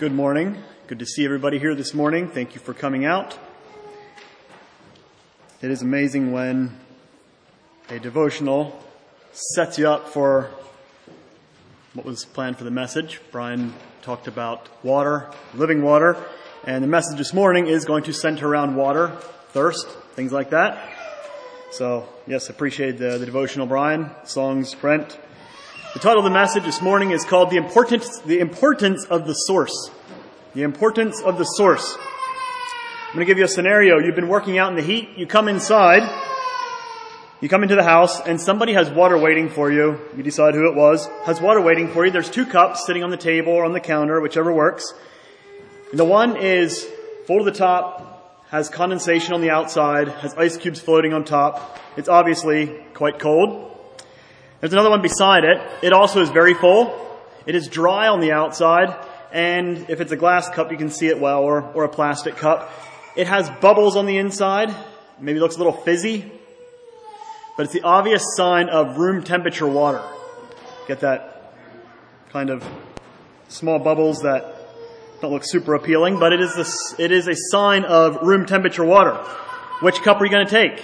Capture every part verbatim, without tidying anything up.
Good morning. Good to see everybody here this morning. Thank you for coming out. It is amazing when a devotional sets you up for what was planned for the message. Brian talked about water, living water, and the message this morning is going to center around water, thirst, things like that. So, yes, appreciate the, the devotional, Brian. Songs, Brent. The title of the message this morning is called The Importance, the Importance of the Source. The Importance of the Source. I'm going to give you a scenario. You've been working out in the heat. You come inside. You come into the house and somebody has water waiting for you. You decide who it was. Has water waiting for you. There's two cups sitting on the table or on the counter, whichever works. And the one is full to the top, has condensation on the outside, has ice cubes floating on top. It's obviously quite cold. There's another one beside it. It also is very full. It is dry on the outside, and if it's a glass cup, you can see it well, or, or a plastic cup. It has bubbles on the inside. Maybe it looks a little fizzy, but it's the obvious sign of room temperature water. Get that kind of small bubbles that don't look super appealing, but it is this, it is a sign of room temperature water. Which cup are you going to take?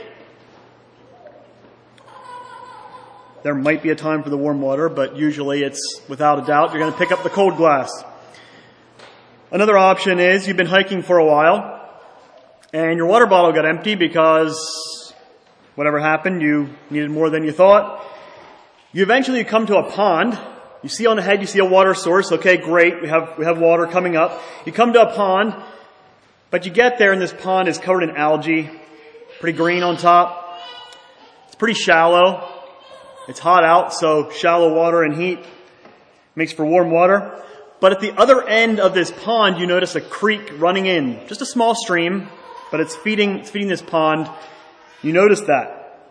There might be a time for the warm water, but usually it's, without a doubt, you're going to pick up the cold glass. Another option is you've been hiking for a while, and your water bottle got empty because whatever happened, you needed more than you thought. You eventually come to a pond. You see on ahead, you see a water source. Okay, great, we have we have water coming up. You come to a pond, but you get there and this pond is covered in algae, pretty green on top. It's pretty shallow. It's hot out, so shallow water and heat makes for warm water. But at the other end of this pond, you notice a creek running in. Just a small stream, but it's feeding, it's feeding this pond. You notice that.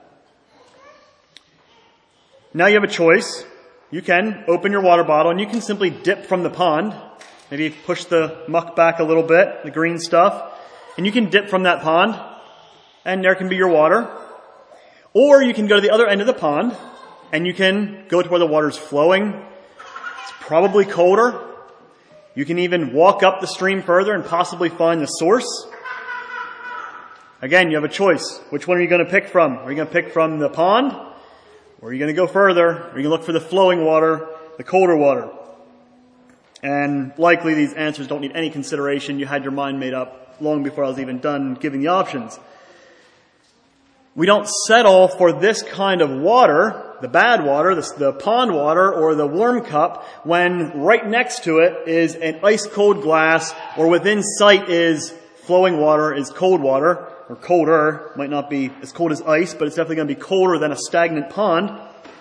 Now you have a choice. You can open your water bottle and you can simply dip from the pond. Maybe push the muck back a little bit, the green stuff. And you can dip from that pond, and there can be your water. Or you can go to the other end of the pond, and you can go to where the water's flowing. It's probably colder. You can even walk up the stream further and possibly find the source. Again, you have a choice. Which one are you going to pick from? Are you going to pick from the pond? Or are you going to go further? Are you going to look for the flowing water, the colder water? And likely these answers don't need any consideration. You had your mind made up long before I was even done giving the options. We don't settle for this kind of water, the bad water, the, the pond water, or the warm cup, when right next to it is an ice-cold glass, or within sight is flowing water, is cold water, or colder. Might not be as cold as ice, but it's definitely going to be colder than a stagnant pond.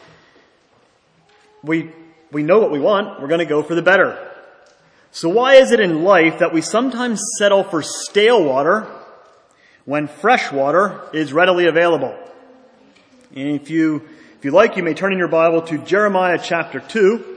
We, we know what we want. We're going to go for the better. So why is it in life that we sometimes settle for stale water when fresh water is readily available? And if you, if you like, you may turn in your Bible to Jeremiah chapter two.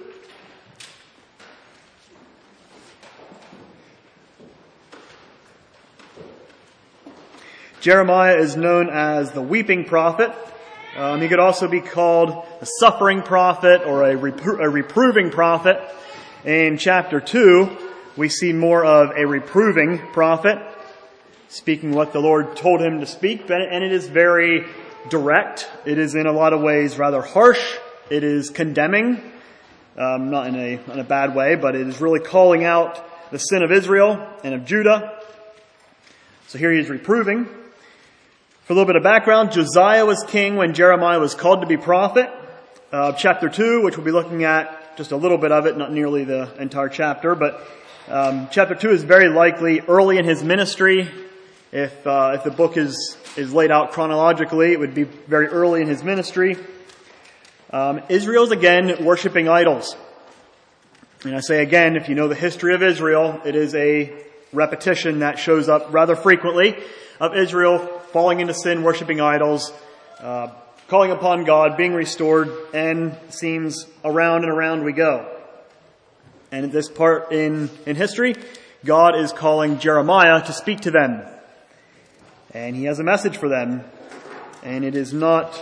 Jeremiah is known as the weeping prophet. Um, he could also be called a suffering prophet or a, repro- a reproving prophet. In chapter two, we see more of a reproving prophet, speaking what the Lord told him to speak, and it is very direct. It is in a lot of ways rather harsh. It is condemning, um, not in a, in a bad way, but it is really calling out the sin of Israel and of Judah. So here he is reproving. For a little bit of background, Josiah was king when Jeremiah was called to be prophet. Uh, chapter two, which we'll be looking at just a little bit of it, not nearly the entire chapter, but um, chapter two is very likely early in his ministry. If uh, if the book is, is laid out chronologically, it would be very early in his ministry. Um, Israel's again worshiping idols. And I say again, if you know the history of Israel, it is a repetition that shows up rather frequently of Israel falling into sin, worshiping idols, uh, calling upon God, being restored, and seems around and around we go. And at this part in, in history, God is calling Jeremiah to speak to them. And he has a message for them. And it is not,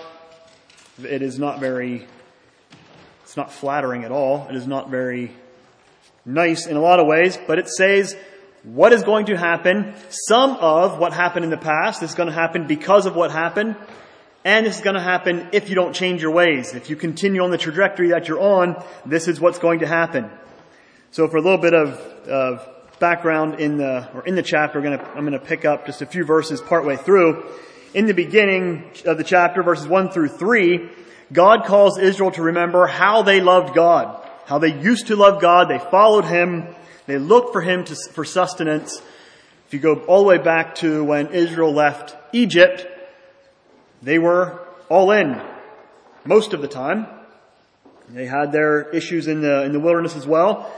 it is not very, it's not flattering at all. It is not very nice in a lot of ways, but it says what is going to happen. Some of what happened in the past is going to happen because of what happened, and this is going to happen if you don't change your ways. If you continue on the trajectory that you're on, this is what's going to happen. So for a little bit of, of background in the, or in the chapter, we're gonna, I'm going to pick up just a few verses partway through. In the beginning of the chapter, verses one through three, God calls Israel to remember how they loved God, how they used to love God. They followed Him. They looked for Him to, for sustenance. If you go all the way back to when Israel left Egypt, they were all in most of the time. They had their issues in the, in the wilderness as well.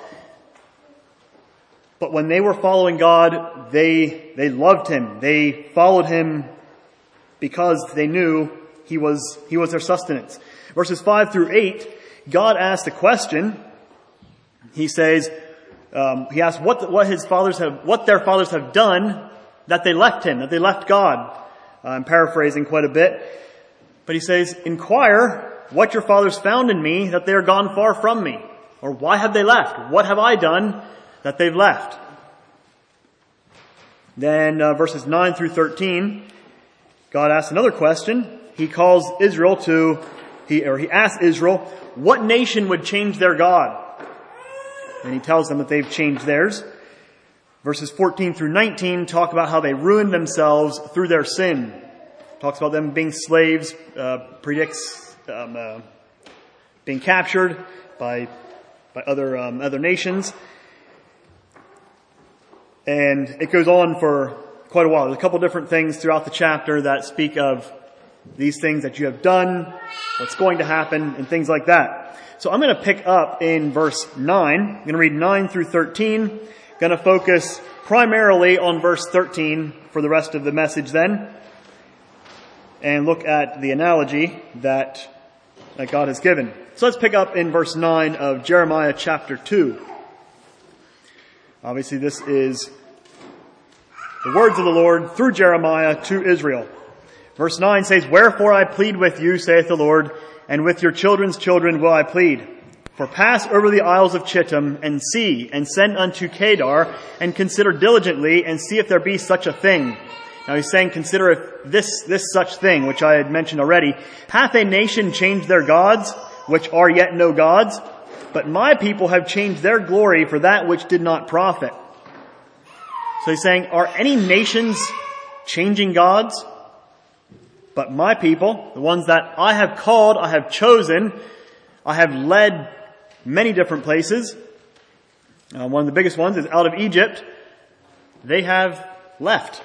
But when they were following God, they, they loved Him. They followed Him because they knew He was, He was their sustenance. Verses five through eight, God asked a question. He says, um, He asked what, what His fathers have, what their fathers have done that they left Him, that they left God. Uh, I'm paraphrasing quite a bit. But He says, inquire what your fathers found in me that they are gone far from me. Or why have they left? What have I done that they've left? Then uh, verses nine through thirteen, God asks another question. He calls Israel to, he or he asks Israel, what nation would change their God? And He tells them that they've changed theirs. Verses fourteen through nineteen talk about how they ruined themselves through their sin. Talks about them being slaves, uh, predicts um, uh, being captured by by other um, other nations. And it goes on for quite a while. There's a couple different things throughout the chapter that speak of these things that you have done, what's going to happen, and things like that. So I'm going to pick up in verse nine. I'm going to read nine through thirteen. Going to focus primarily on verse thirteen for the rest of the message then. And look at the analogy that, that God has given. So let's pick up in verse nine of Jeremiah chapter two. Obviously this is the words of the Lord through Jeremiah to Israel. Verse nine says, wherefore I plead with you, saith the Lord, and with your children's children will I plead. For pass over the isles of Chittim, and see, and send unto Kedar, and consider diligently, and see if there be such a thing. Now he's saying, consider if this, this such thing, which I had mentioned already. Hath a nation changed their gods, which are yet no gods? But my people have changed their glory for that which did not profit. So he's saying, are any nations changing gods? But my people, the ones that I have called, I have chosen, I have led many different places. Uh, one of the biggest ones is out of Egypt. They have left.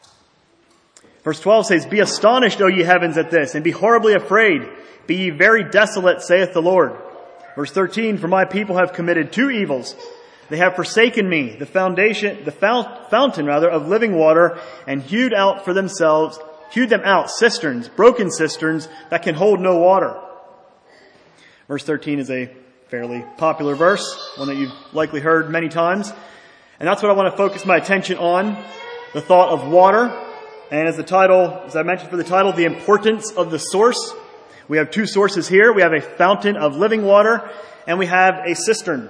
Verse twelve says, be astonished, O ye heavens, at this, and be horribly afraid. Be ye very desolate, saith the Lord. Verse thirteen, for my people have committed two evils. They have forsaken me, the foundation, the fount, fountain rather, of living water, and hewed out for themselves, hewed them out cisterns, broken cisterns that can hold no water. Verse thirteen is a fairly popular verse, one that you've likely heard many times. And that's what I want to focus my attention on, the thought of water. And as the title, as I mentioned for the title, the importance of the source. We have two sources here. We have a fountain of living water, and we have a cistern.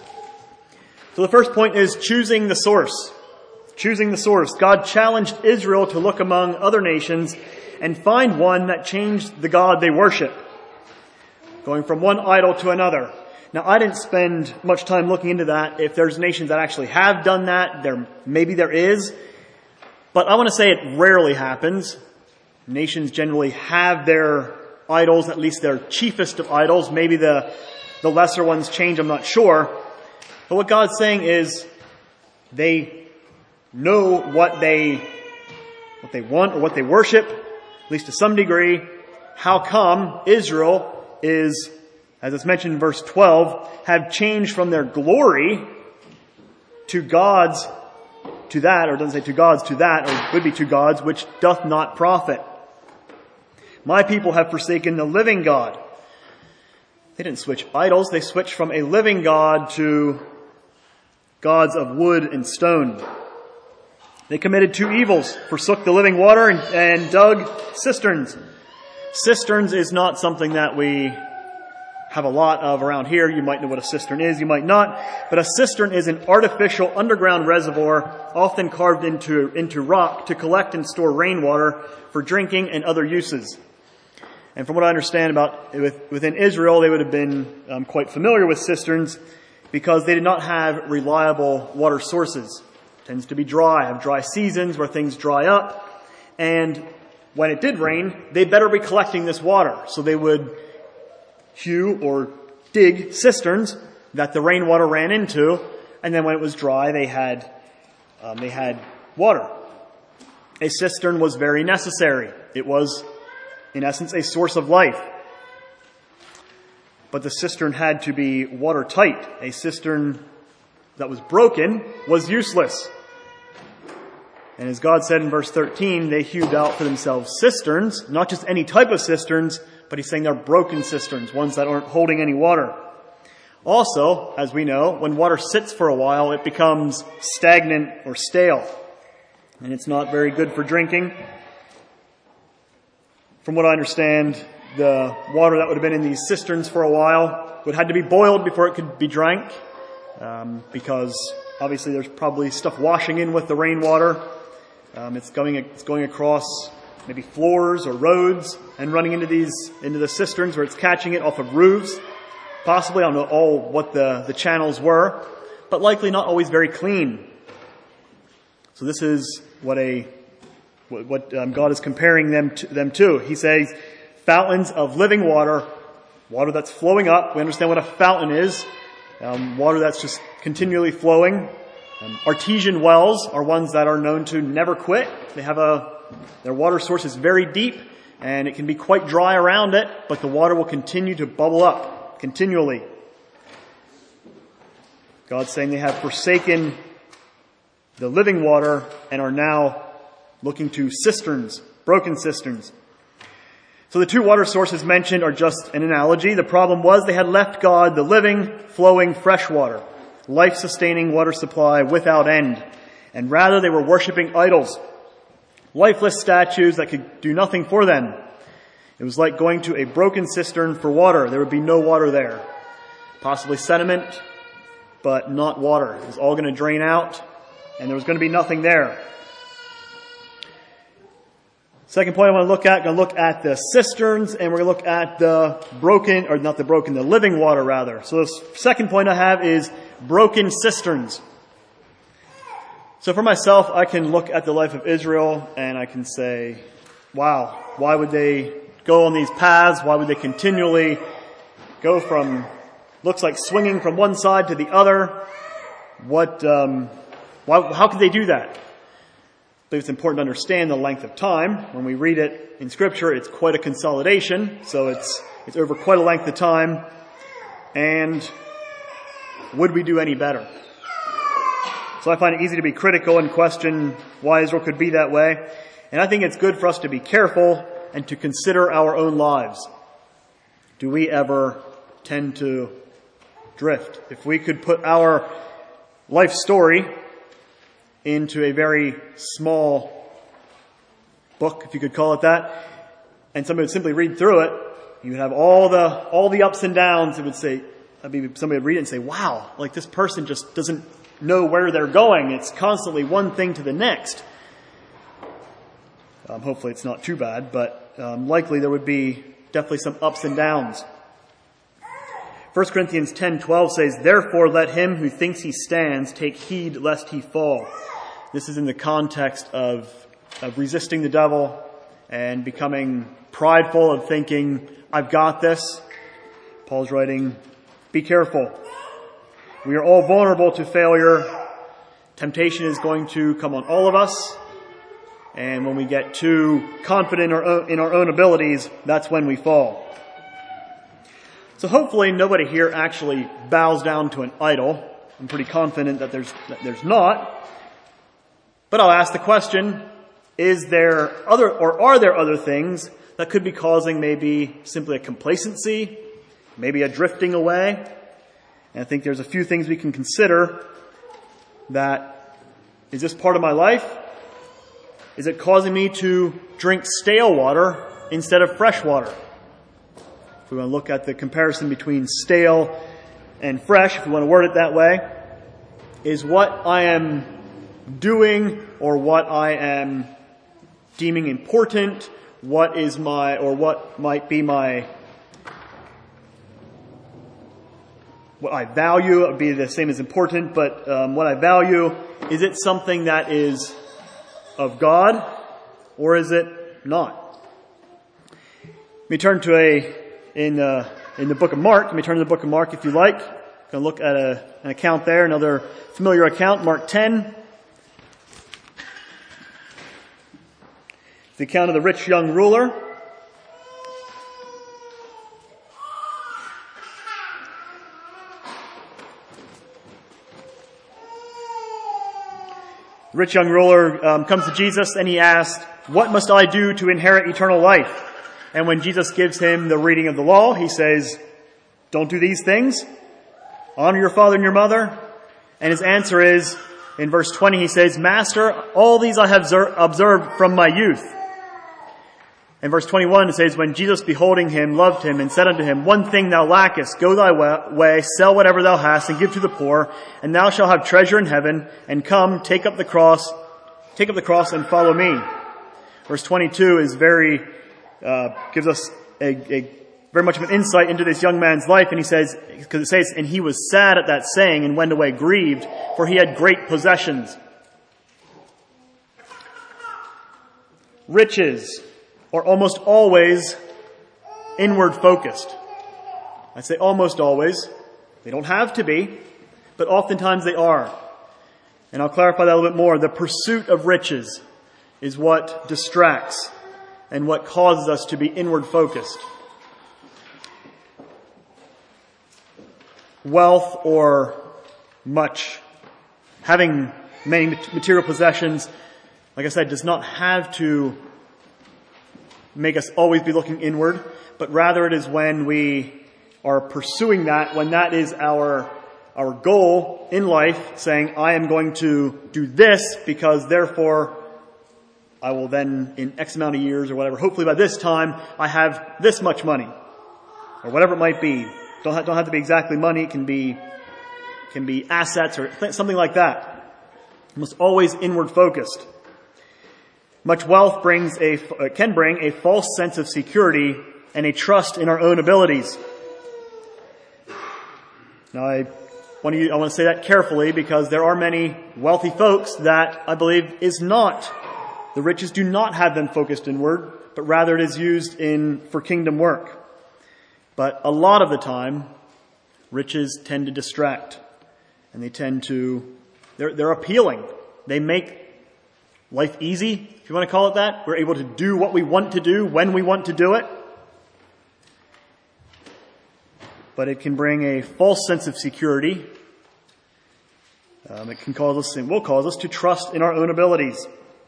So the first point is choosing the source. Choosing the source. God challenged Israel to look among other nations and find one that changed the God they worship. Going from one idol to another. Now, I didn't spend much time looking into that. If there's nations that actually have done that, there maybe there is. But I want to say it rarely happens. Nations generally have their idols, at least their chiefest of idols. Maybe the, the lesser ones change, I'm not sure. But what God's saying is they know what they, what they want or what they worship, at least to some degree. How come Israel is, as it's mentioned in verse twelve, have changed from their glory to gods, to that, or it doesn't say to gods, to that, or it would be to gods, which doth not profit. My people have forsaken the living God. They didn't switch idols. They switched from a living God to gods of wood and stone. They committed two evils, forsook the living water and, and dug cisterns. Cisterns is not something that we have a lot of around here. You might know what a cistern is, you might not. But a cistern is an artificial underground reservoir, often carved into, into rock, to collect and store rainwater for drinking and other uses. And from what I understand about within Israel, they would have been um, quite familiar with cisterns because they did not have reliable water sources. It tends to be dry, have dry seasons where things dry up. And when it did rain, they better be collecting this water. So they would hew or dig cisterns that the rainwater ran into, and then when it was dry, they had um, they had water. A cistern was very necessary. It was, in essence, a source of life. But the cistern had to be watertight. A cistern that was broken was useless. And as God said in verse thirteen, they hewed out for themselves cisterns, not just any type of cisterns, but he's saying they're broken cisterns, ones that aren't holding any water. Also, as we know, when water sits for a while, it becomes stagnant or stale. And it's not very good for drinking. From what I understand, the water that would have been in these cisterns for a while would have had to be boiled before it could be drank, um, because obviously there's probably stuff washing in with the rainwater. Um, it's going it's going across maybe floors or roads and running into these into the cisterns where it's catching it off of roofs. Possibly, I don't know all what the, the channels were, but likely not always very clean. So this is what a what, what um, God is comparing them to, them to. He says, fountains of living water, water that's flowing up. We understand what a fountain is. Um, water that's just continually flowing. Um, artesian wells are ones that are known to never quit. They have a Their water source is very deep, and it can be quite dry around it, but the water will continue to bubble up continually. God's saying they have forsaken the living water and are now looking to cisterns, broken cisterns. So the two water sources mentioned are just an analogy. The problem was they had left God the living, flowing, fresh water, life-sustaining water supply without end, and rather they were worshiping idols, lifeless statues that could do nothing for them. It was like going to a broken cistern for water. There would be no water there. Possibly sediment, but not water. It was all going to drain out, and there was going to be nothing there. Second point I want to look at, I'm going to look at the cisterns, and we're going to look at the broken, or not the broken, the living water rather. So the second point I have is broken cisterns. So for myself, I can look at the life of Israel and I can say, wow, why would they go on these paths? Why would they continually go from, looks like swinging from one side to the other? What, um, why, how could they do that? I believe it's important to understand the length of time. When we read it in Scripture, it's quite a consolidation, so it's, it's over quite a length of time. And would we do any better? So I find it easy to be critical and question why Israel could be that way. And I think it's good for us to be careful and to consider our own lives. Do we ever tend to drift? If we could put our life story into a very small book, if you could call it that, and somebody would simply read through it, you would have all the all the ups and downs. It would say, I mean, somebody would read it and say, wow, like this person just doesn't know where they're going. It's constantly one thing to the next. Um, hopefully it's not too bad, but um, likely there would be definitely some ups and downs. First Corinthians ten twelve says, therefore let him who thinks he stands take heed lest he fall. This is in the context of, of resisting the devil and becoming prideful of thinking, I've got this. Paul's writing, be careful. We are all vulnerable to failure. Temptation is going to come on all of us. And when we get too confident in our own, in our own abilities, that's when we fall. So hopefully nobody here actually bows down to an idol. I'm pretty confident that there's, that there's not. But I'll ask the question, is there other, or are there other things that could be causing maybe simply a complacency, maybe a drifting away? And I think there's a few things we can consider. That, is this part of my life? Is it causing me to drink stale water instead of fresh water? if we want to look at the comparison between stale and fresh, if we want to word it that way, is what I am doing or what I am deeming important, what is my, or what might be my, what I value. It would be the same as important, but um, what I value, is it something that is of God or is it not? Let me turn to a, in, uh, in the book of Mark, let me turn to the book of Mark if you like. Going to look at a, an account there, another familiar account, Mark ten. The account of the rich young ruler. The rich young ruler um, comes to Jesus and he asks, "What must I do to inherit eternal life?" And when Jesus gives him the reading of the law, he says, "Don't do these things. Honor your father and your mother." And his answer is, in verse twenty, he says, "Master, all these I have observed from my youth." In verse twenty-one, it says, "When Jesus, beholding him, loved him, and said unto him, One thing thou lackest, go thy way, sell whatever thou hast, and give to the poor, and thou shalt have treasure in heaven, and come, take up the cross, take up the cross, and follow me." Verse twenty-two is very, uh, gives us a, a very much of an insight into this young man's life, and he says, because it says, "And he was sad at that saying, and went away grieved, for he had great possessions." Riches are almost always inward focused. I say almost always. They don't have to be, but oftentimes they are. And I'll clarify that a little bit more. The pursuit of riches is what distracts and what causes us to be inward focused. Wealth or much, having many material possessions, like I said, does not have to make us always be looking inward, but rather it is when we are pursuing that, when that is our our goal in life, saying, I am going to do this because therefore I will then, in X amount of years or whatever, hopefully by this time, I have this much money, or whatever it might be. Don't have, don't have to be exactly money. It can be, can be assets or something like that. Almost always inward focused. Much wealth brings a, can bring a false sense of security and a trust in our own abilities. Now, I want to, I want to say that carefully because there are many wealthy folks that I believe is not. The riches do not have them focused inward, but rather it is used in, for kingdom work. But a lot of the time, riches tend to distract and they tend to, they're, they're appealing. They make life easy, if you want to call it that. We're able to do what we want to do when we want to do it. But it can bring a false sense of security. Um, it can cause us, and will cause us to trust in our own abilities.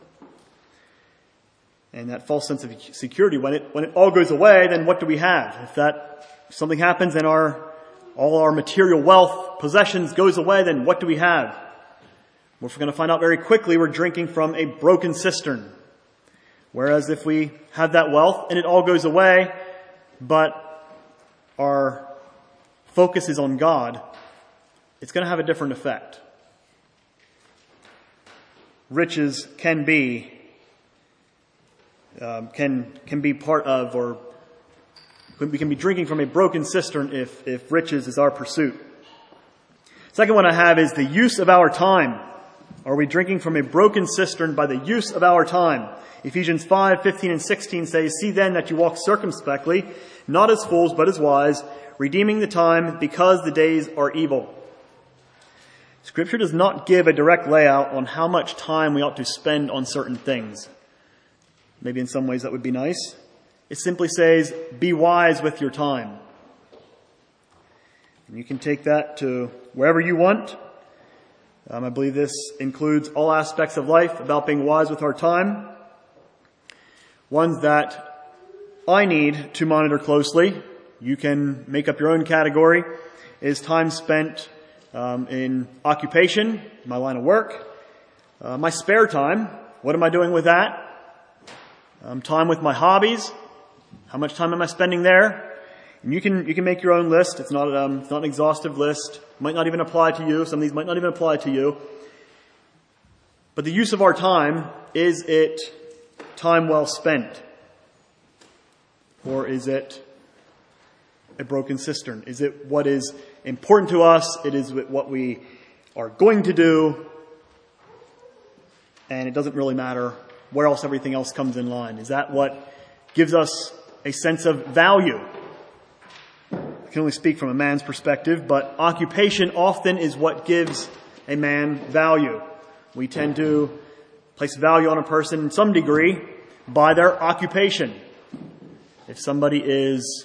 And that false sense of security, when it when it all goes away, then what do we have? If that if something happens and our all our material wealth, possessions goes away, then what do we have? We're going to find out very quickly we're drinking from a broken cistern. Whereas if we have that wealth and it all goes away, but our focus is on God, it's going to have a different effect. Riches can be, um, can, can be part of, or we can be drinking from a broken cistern if, if riches is our pursuit. Second one I have is the use of our time. Are we drinking from a broken cistern by the use of our time? Ephesians five, fifteen and sixteen says, "See then that you walk circumspectly, not as fools, but as wise, redeeming the time because the days are evil." Scripture does not give a direct layout on how much time we ought to spend on certain things. Maybe in some ways that would be nice. It simply says, be wise with your time. And you can take that to wherever you want. Um, I believe this includes all aspects of life about being wise with our time. Ones that I need to monitor closely, you can make up your own category, is time spent um, in occupation, my line of work, uh, my spare time, what am I doing with that? Um, time with my hobbies, how much time am I spending there? And you can you can make your own list. It's not um, it's not an exhaustive list. It might not even apply to you. Some of these might not even apply to you. But the use of our time, is it time well spent? Or is it a broken cistern? Is it what is important to us? It is what we are going to do. And it doesn't really matter where else everything else comes in line. Is that what gives us a sense of value? I can only speak from a man's perspective, but occupation often is what gives a man value. We tend to place value on a person in some degree by their occupation. If somebody is,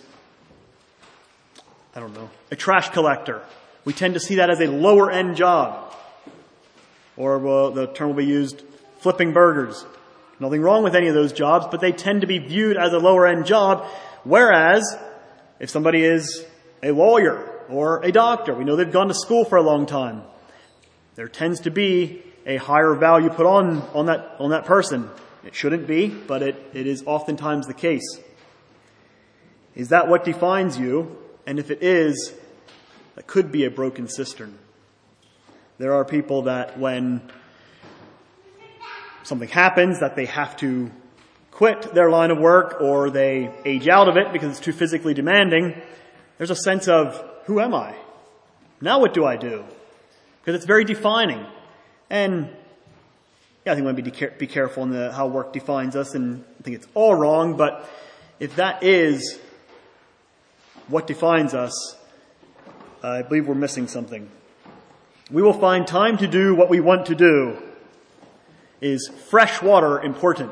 I don't know, a trash collector, we tend to see that as a lower end job. Or well, the term will be used, flipping burgers. Nothing wrong with any of those jobs, but they tend to be viewed as a lower end job. Whereas, if somebody is a lawyer or a doctor, we know they've gone to school for a long time, there tends to be a higher value put on, on that, on that person. It shouldn't be, but it, it is oftentimes the case. Is that what defines you? And if it is, that could be a broken cistern. There are people that when something happens that they have to quit their line of work or they age out of it because it's too physically demanding, there's a sense of, who am I? Now what do I do? Because it's very defining. And yeah, I think we want to be, de- be careful in the, how work defines us, and I think it's all wrong, but if that is what defines us, I believe we're missing something. We will find time to do what we want to do. Is fresh water important?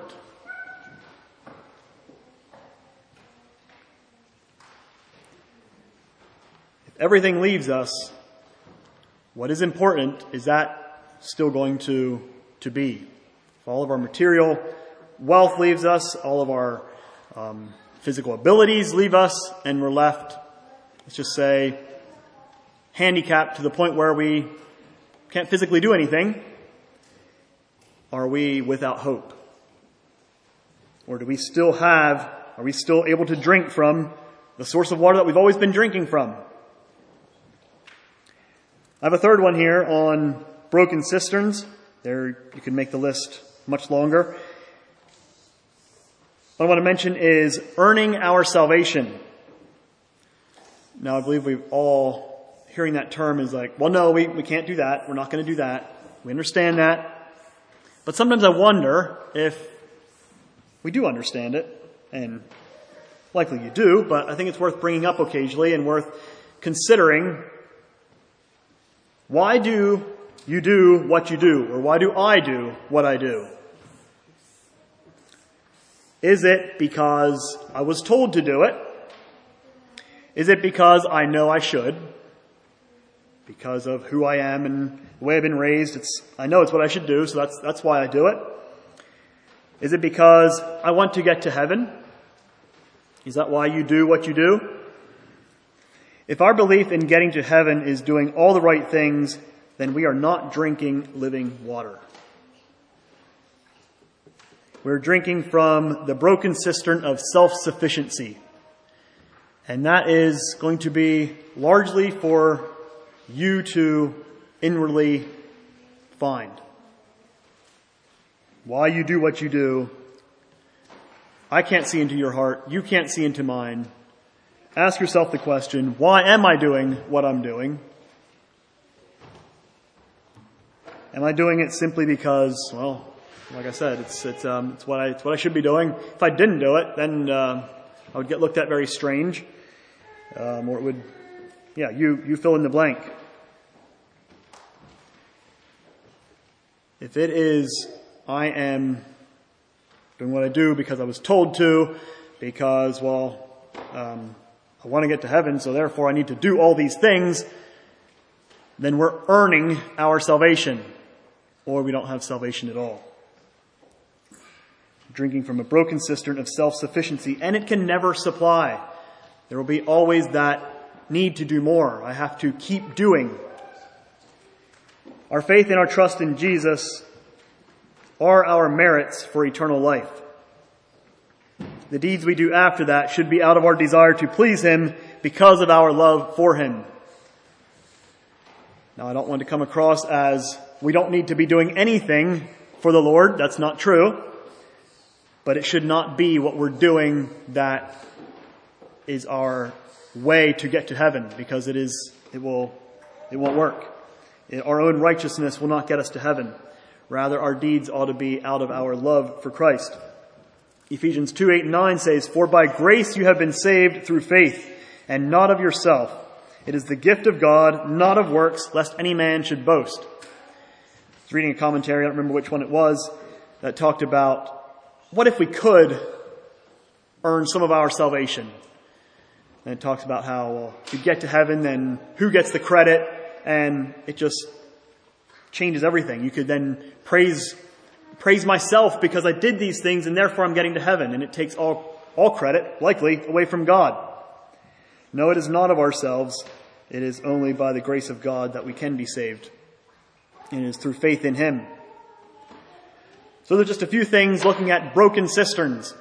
If everything leaves us, what is important is that still going to, to be. If all of our material wealth leaves us, all of our um, physical abilities leave us, and we're left, let's just say, handicapped to the point where we can't physically do anything, are we without hope? Or do we still have, are we still able to drink from the source of water that we've always been drinking from? I have a third one here on broken cisterns. There, you can make the list much longer. What I want to mention is earning our salvation. Now, I believe we've all, hearing that term is like, well, no, we, we can't do that. We're not going to do that. We understand that. But sometimes I wonder if we do understand it, and likely you do, but I think it's worth bringing up occasionally and worth considering. Why do you do what you do? Or why do I do what I do? Is it because I was told to do it? Is it because I know I should? Because of who I am and the way I've been raised, it's, I know it's what I should do, so that's, that's why I do it. Is it because I want to get to heaven? Is that why you do what you do? If our belief in getting to heaven is doing all the right things, then we are not drinking living water. We're drinking from the broken cistern of self-sufficiency. And that is going to be largely for you to inwardly find. Why you do what you do, I can't see into your heart. You can't see into mine. Ask yourself the question, why am I doing what I'm doing? Am I doing it simply because, well, like I said, it's it's um, it's what I it's what I should be doing. If I didn't do it, then uh, I would get looked at very strange, um, or it would, yeah, you you fill in the blank. If it is, I am doing what I do because I was told to, because, well, um, I want to get to heaven, so therefore I need to do all these things, then we're earning our salvation, or we don't have salvation at all. Drinking from a broken cistern of self-sufficiency, and it can never supply. There will be always that need to do more. I have to keep doing. Our faith and our trust in Jesus are our merits for eternal life. the deeds we do after that should be out of our desire to please Him because of our love for Him. Now, I don't want to come across as we don't need to be doing anything for the Lord. That's not true. But it should not be what we're doing that is our way to get to heaven, because it is, it will, it won't work. Our own righteousness will not get us to heaven. Rather, our deeds ought to be out of our love for Christ. Ephesians two, eight, and nine says, "For by grace you have been saved through faith, and not of yourself. It is the gift of God, not of works, lest any man should boast." I was reading a commentary, I don't remember which one it was, that talked about, what if we could earn some of our salvation? And it talks about how, well, if you get to heaven, then who gets the credit? And it just changes everything. You could then praise praise myself because I did these things and therefore I'm getting to heaven. And it takes all, all credit, likely, away from God. No, it is not of ourselves. It is only by the grace of God that we can be saved. And it is through faith in Him. So there's just a few things looking at broken cisterns.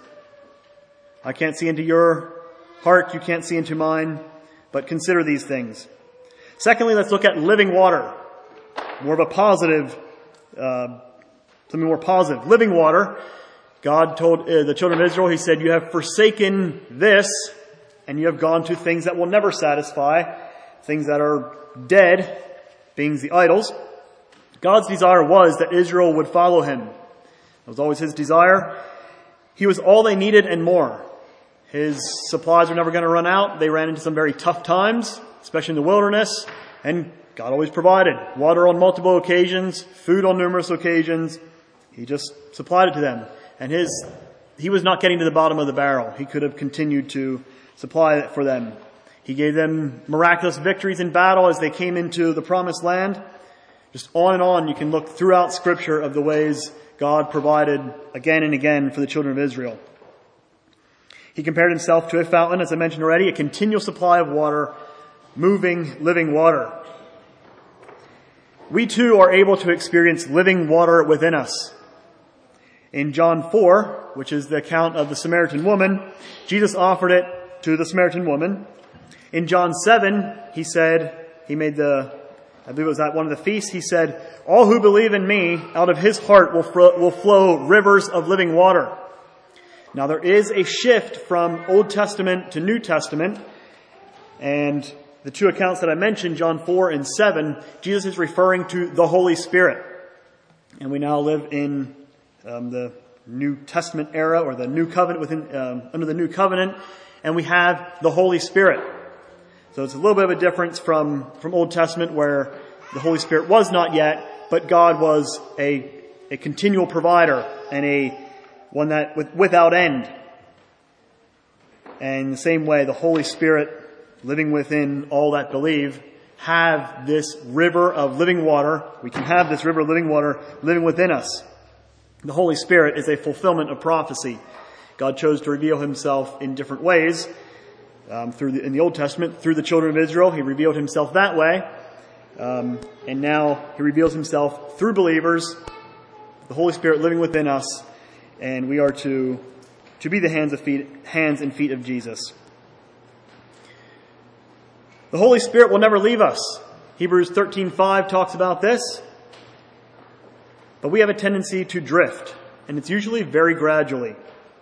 I can't see into your heart, you can't see into mine, but consider these things. Secondly, let's look at living water. More of a positive, uh, something more positive. Living water. God told uh, the children of Israel, He said, "You have forsaken this, and you have gone to things that will never satisfy, things that are dead, being the idols." God's desire was that Israel would follow Him. It was always His desire. He was all they needed and more. His supplies were never going to run out. They ran into some very tough times, especially in the wilderness, and God always provided. Water on multiple occasions, food on numerous occasions. He just supplied it to them. And his, he was not getting to the bottom of the barrel. He could have continued to supply it for them. He gave them miraculous victories in battle as they came into the promised land. Just on and on, you can look throughout Scripture of the ways God provided again and again for the children of Israel. He compared Himself to a fountain, as I mentioned already, a continual supply of water, moving, living water. We too are able to experience living water within us. In John four, which is the account of the Samaritan woman, Jesus offered it to the Samaritan woman. In John seven, He said, He made the, I believe it was at one of the feasts, He said, "All who believe in me, out of his heart will, fro- will flow rivers of living water." Now there is a shift from Old Testament to New Testament, and the two accounts that I mentioned, John four and seven, Jesus is referring to the Holy Spirit. And we now live in um, the New Testament era, or the New Covenant, within um, under the New Covenant, and we have the Holy Spirit. So it's a little bit of a difference from, from Old Testament, where the Holy Spirit was not yet, but God was a, a continual provider and a one that with, without end. And in the same way, the Holy Spirit, living within all that believe, have this river of living water. We can have this river of living water living within us. The Holy Spirit is a fulfillment of prophecy. God chose to reveal Himself in different ways. Um, through the, in the Old Testament, through the children of Israel, He revealed Himself that way. Um, and now He reveals Himself through believers, the Holy Spirit living within us, and we are to, to be the hands, of feet, hands and feet of Jesus. The Holy Spirit will never leave us. Hebrews thirteen five talks about this. But we have a tendency to drift, and it's usually very gradually.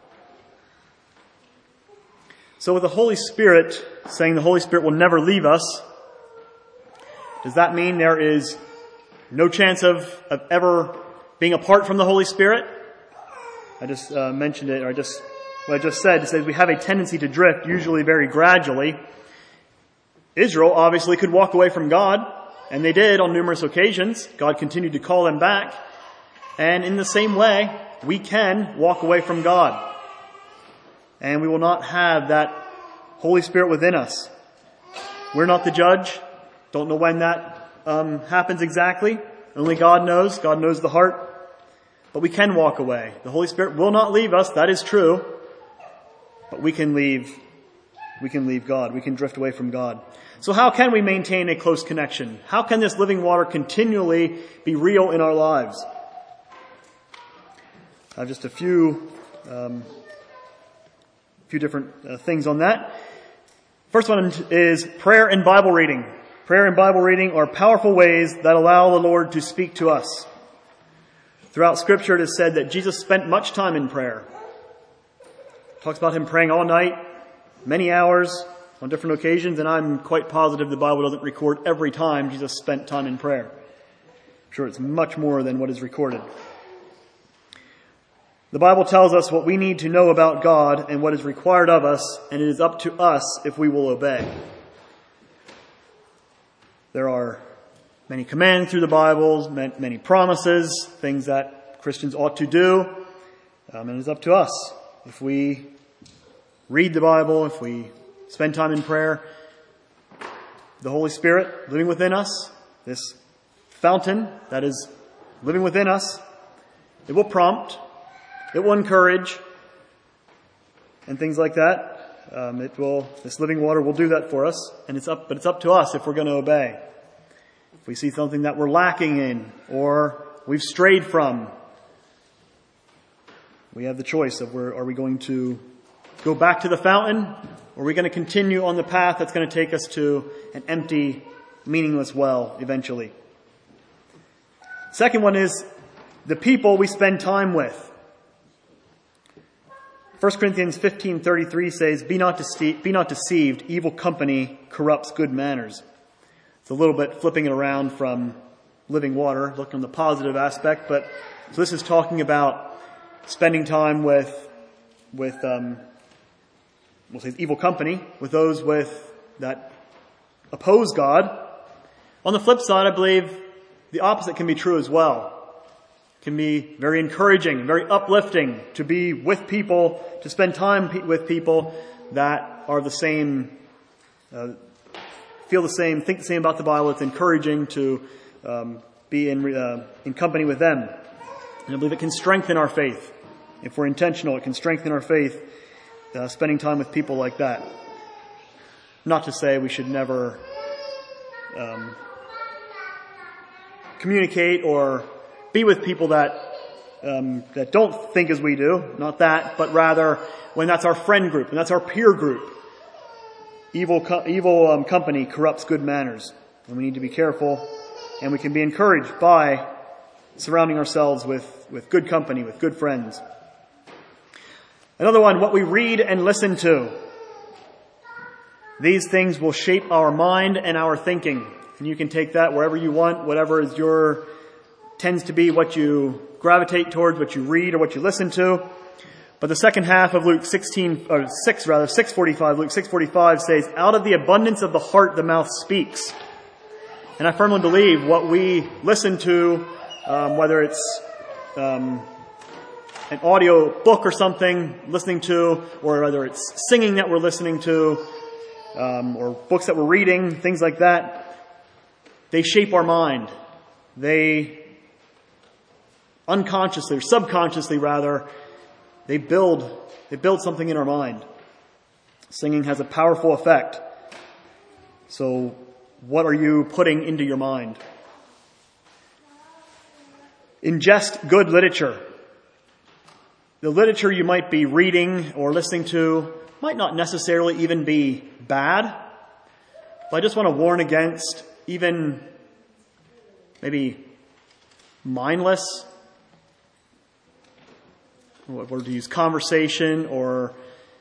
So with the Holy Spirit, saying the Holy Spirit will never leave us, does that mean there is no chance of, of ever being apart from the Holy Spirit? I just uh, mentioned it, or I just, what I just said, it says we have a tendency to drift, usually very gradually. Israel obviously could walk away from God, and they did on numerous occasions. God continued to call them back. And in the same way, we can walk away from God. And we will not have that Holy Spirit within us. We're not the judge. Don't know when that um, happens exactly. Only God knows. God knows the heart. But we can walk away. The Holy Spirit will not leave us. That is true. But we can leave. We can leave God. We can drift away from God. So how can we maintain a close connection? How can this living water continually be real in our lives? I have just a few um, few different uh, things on that. First one is prayer and Bible reading. Prayer and Bible reading are powerful ways that allow the Lord to speak to us. Throughout Scripture, it is said that Jesus spent much time in prayer. It talks about him praying all night, many hours, on different occasions, and I'm quite positive the Bible doesn't record every time Jesus spent time in prayer. I'm sure it's much more than what is recorded. The Bible tells us what we need to know about God and what is required of us, and it is up to us if we will obey. There are many commands through the Bible, many promises, things that Christians ought to do, um, and it is up to us. If we read the Bible, if we spend time in prayer, the Holy Spirit living within us, this fountain that is living within us, it will prompt, it will encourage, and things like that. Um, it will, this living water will do that for us, and it's up, but it's up to us if we're going to obey. If we see something that we're lacking in, or we've strayed from, we have the choice of where, are we going to go back to the fountain, or are we going to continue on the path that's going to take us to an empty, meaningless well eventually? Second one is the people we spend time with. First Corinthians fifteen thirty-three says, Be not, dece- be not deceived, evil company corrupts good manners. It's a little bit flipping it around from living water, looking on the positive aspect, but so this is talking about spending time with, with, um, we'll say evil company, with those with, that oppose God. On the flip side, I believe the opposite can be true as well. It can be very encouraging, very uplifting to be with people, to spend time with people that are the same, uh, feel the same, think the same about the Bible. It's encouraging to um, be in, uh, in company with them. And I believe it can strengthen our faith. If we're intentional, it can strengthen our faith, uh, spending time with people like that. Not to say we should never um, communicate or be with people that um, that don't think as we do. Not that, but rather when that's our friend group and that's our peer group. Evil, co- evil um, company corrupts good manners, and we need to be careful. And we can be encouraged by surrounding ourselves with, with good company, with good friends. Another one, what we read and listen to. These things will shape our mind and our thinking. And you can take that wherever you want, whatever is your, tends to be what you gravitate towards, what you read or what you listen to. But the second half of Luke sixteen, or six rather, six forty-five, Luke six forty-five says, out of the abundance of the heart the mouth speaks. And I firmly believe what we listen to, um, whether it's um, an audio book or something, listening to, or whether it's singing that we're listening to, um, or books that we're reading, things like that, they shape our mind. They unconsciously, or subconsciously rather, they build, they build something in our mind. Singing has a powerful effect. So, what are you putting into your mind? Ingest good literature. The literature you might be reading or listening to might not necessarily even be bad. But I just want to warn against even maybe mindless, what word to use, conversation or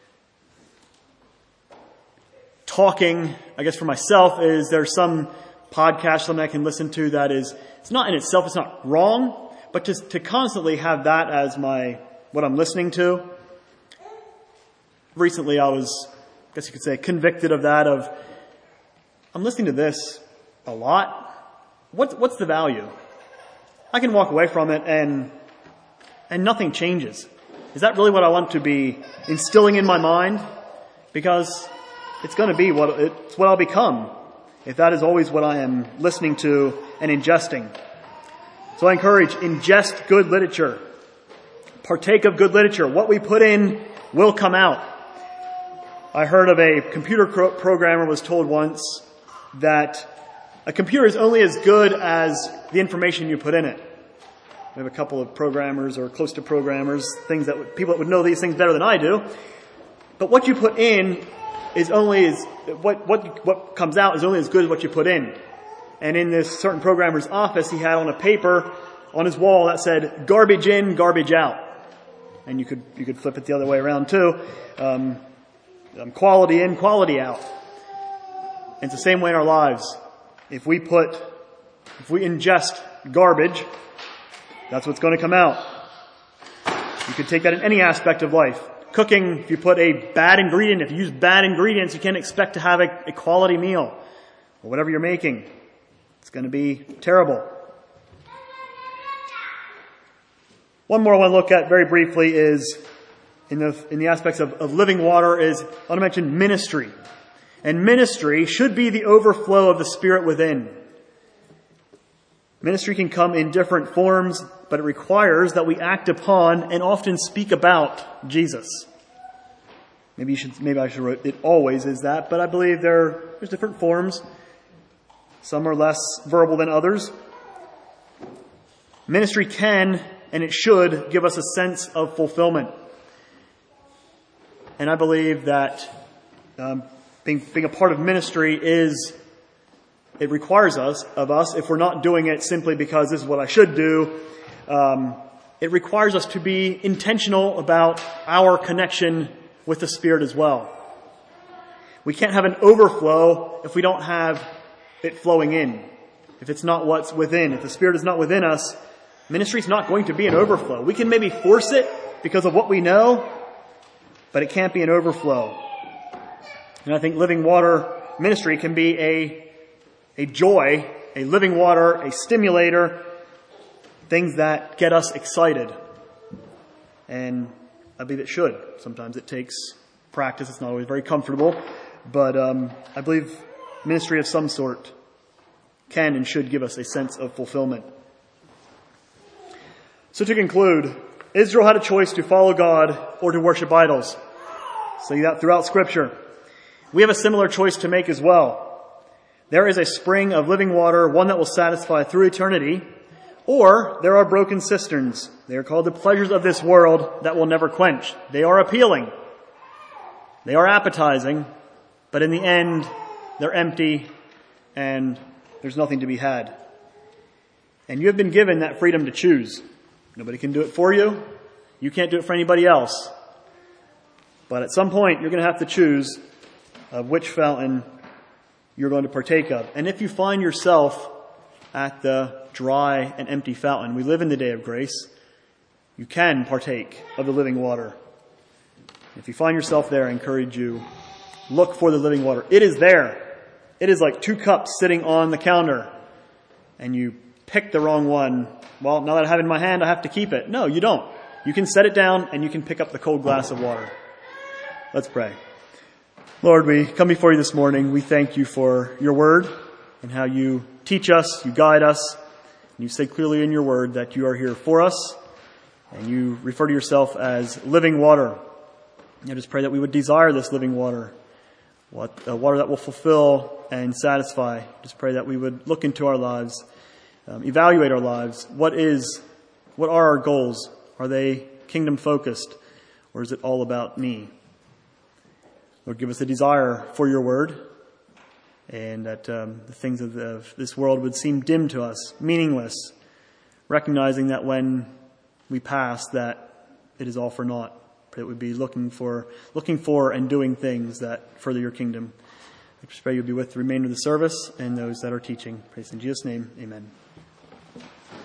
talking. I guess for myself is there's some podcast, something I can listen to that is, it's not in itself, it's not wrong, but just to constantly have that as my, what I'm listening to. Recently I was, I guess you could say, convicted of that, of, I'm listening to this a lot. What, what's the value? I can walk away from it and, and nothing changes. Is that really what I want to be instilling in my mind? Because it's going to be what, it's what I'll become if that is always what I am listening to and ingesting. So I encourage, ingest good literature. Partake of good literature. What we put in will come out. I heard of a computer programmer was told once that a computer is only as good as the information you put in it. We have a couple of programmers or close to programmers, things that would, people that would know these things better than I do. But what you put in is only as, what, what, what comes out is only as good as what you put in. And in this certain programmer's office, he had on a paper on his wall that said, garbage in, garbage out. And you could, you could flip it the other way around too. Um, um, quality in, quality out. And it's the same way in our lives. If we put, if we ingest garbage, that's what's going to come out. You could take that in any aspect of life. Cooking, if you put a bad ingredient, if you use bad ingredients, you can't expect to have a, a quality meal. Or whatever you're making. It's going to be terrible. One more I want to look at very briefly is, in the, in the aspects of, of living water, is I want to mention ministry. And ministry should be the overflow of the Spirit within. Ministry can come in different forms, but it requires that we act upon and often speak about Jesus. Maybe you should, maybe I should write it always is that, but I believe there, there's different forms. Some are less verbal than others. Ministry can and it should give us a sense of fulfillment. And I believe that um, being, being a part of ministry is, it requires us, of us, if we're not doing it simply because this is what I should do, um, it requires us to be intentional about our connection with the Spirit as well. We can't have an overflow if we don't have it flowing in. If it's not what's within, if the Spirit is not within us, ministry is not going to be an overflow. We can maybe force it because of what we know, but it can't be an overflow. And I think living water ministry can be a, a joy, a living water, a stimulator, things that get us excited. And I believe it should. Sometimes it takes practice. It's not always very comfortable. But um, I believe ministry of some sort can and should give us a sense of fulfillment. So to conclude, Israel had a choice to follow God or to worship idols. See that throughout Scripture. We have a similar choice to make as well. There is a spring of living water, one that will satisfy through eternity, or there are broken cisterns. They are called the pleasures of this world that will never quench. They are appealing. They are appetizing, but in the end, they're empty and there's nothing to be had. And you have been given that freedom to choose. Nobody can do it for you. You can't do it for anybody else. But at some point, you're going to have to choose of which fountain you're going to partake of. And if you find yourself at the dry and empty fountain, we live in the day of grace, you can partake of the living water. If you find yourself there, I encourage you, look for the living water. It is there. It is like two cups sitting on the counter, and you pick the wrong one. Well, now that I have it in my hand, I have to keep it. No, you don't. You can set it down, and you can pick up the cold glass of water. Let's pray. Lord, we come before you this morning. We thank you for your word and how you teach us, you guide us, and you say clearly in your word that you are here for us, and you refer to yourself as living water. I just pray that we would desire this living water, what uh, water that will fulfill and satisfy. Just pray that we would look into our lives, um, evaluate our lives. What is, what are our goals? Are they kingdom focused, or is it all about me? Lord, give us a desire for your word, and that um, the things of, the, of this world would seem dim to us, meaningless, recognizing that when we pass, that it is all for naught. Pray that we'd be looking for, looking for and doing things that further your kingdom. I just pray you'll be with the remainder of the service and those that are teaching. Praise in Jesus' name, amen.